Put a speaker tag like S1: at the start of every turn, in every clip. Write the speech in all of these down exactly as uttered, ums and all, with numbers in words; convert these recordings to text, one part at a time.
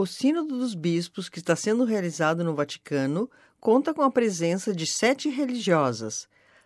S1: O Sínodo dos Bispos, que está sendo realizado no Vaticano, conta com a presença de sete religiosas,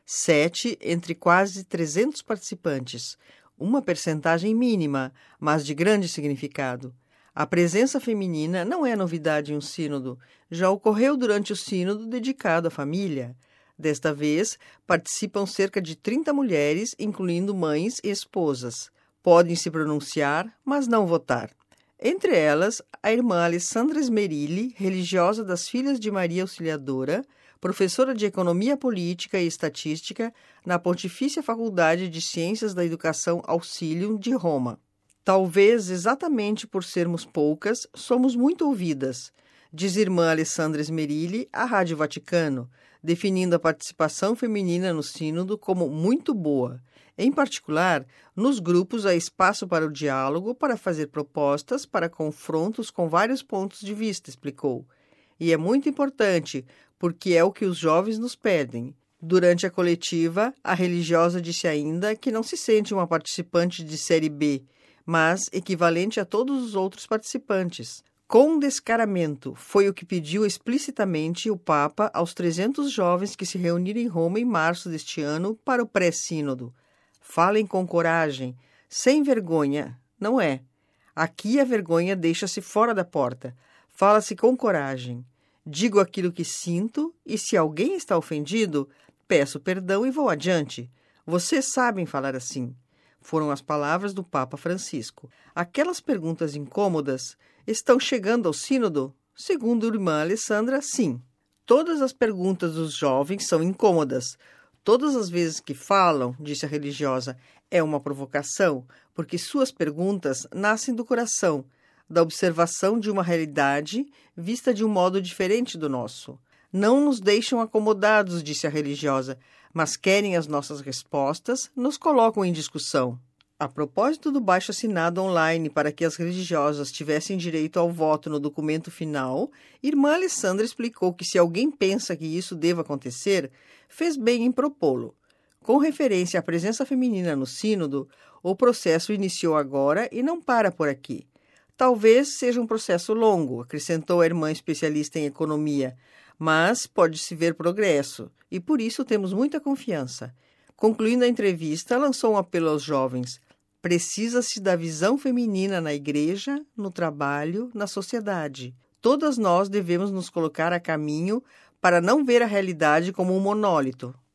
S1: sete entre quase trezentos participantes, uma percentagem mínima, mas de grande significado. A presença feminina não é novidade em um sínodo, já ocorreu durante o sínodo dedicado à família. Desta vez, participam cerca de trinta mulheres, incluindo mães e esposas. Podem se pronunciar, mas não votar. Entre elas, a irmã Alessandra Smerilli, religiosa das Filhas de Maria Auxiliadora, professora de Economia Política e Estatística na Pontifícia Faculdade de Ciências da Educação Auxilium de Roma. Talvez exatamente por sermos poucas, somos muito ouvidas, diz irmã Alessandra Smerilli à Rádio Vaticano, definindo a participação feminina no sínodo como muito boa. Em particular, nos grupos há espaço para o diálogo, para fazer propostas, para confrontos com vários pontos de vista, explicou. E é muito importante, porque é o que os jovens nos pedem. Durante a coletiva, a religiosa disse ainda que não se sente uma participante de série B, mas equivalente a todos os outros participantes. Com descaramento, foi o que pediu explicitamente o Papa aos trezentos jovens que se reuniram em Roma em março deste ano para o pré-sínodo. Falem com coragem, sem vergonha, não é? Aqui a vergonha deixa-se fora da porta. Fala-se com coragem. Digo aquilo que sinto e, se alguém está ofendido, peço perdão e vou adiante. Vocês sabem falar assim. Foram as palavras do Papa Francisco. Aquelas perguntas incômodas estão chegando ao sínodo? Segundo a irmã Alessandra, sim. Todas as perguntas dos jovens são incômodas. Todas as vezes que falam, disse a religiosa, é uma provocação, porque suas perguntas nascem do coração, da observação de uma realidade vista de um modo diferente do nosso. Não nos deixam acomodados, disse a religiosa, mas querem as nossas respostas, nos colocam em discussão. A propósito do baixo-assinado online para que as religiosas tivessem direito ao voto no documento final, irmã Alessandra explicou que se alguém pensa que isso deva acontecer, fez bem em propô-lo. Com referência à presença feminina no sínodo, o processo iniciou agora e não para por aqui. Talvez seja um processo longo, acrescentou a irmã especialista em economia, mas pode-se ver progresso, e por isso temos muita confiança. Concluindo a entrevista, lançou um apelo aos jovens. Precisa-se da visão feminina na igreja, no trabalho, na sociedade. Todas nós devemos nos colocar a caminho para não ver a realidade como um monólito.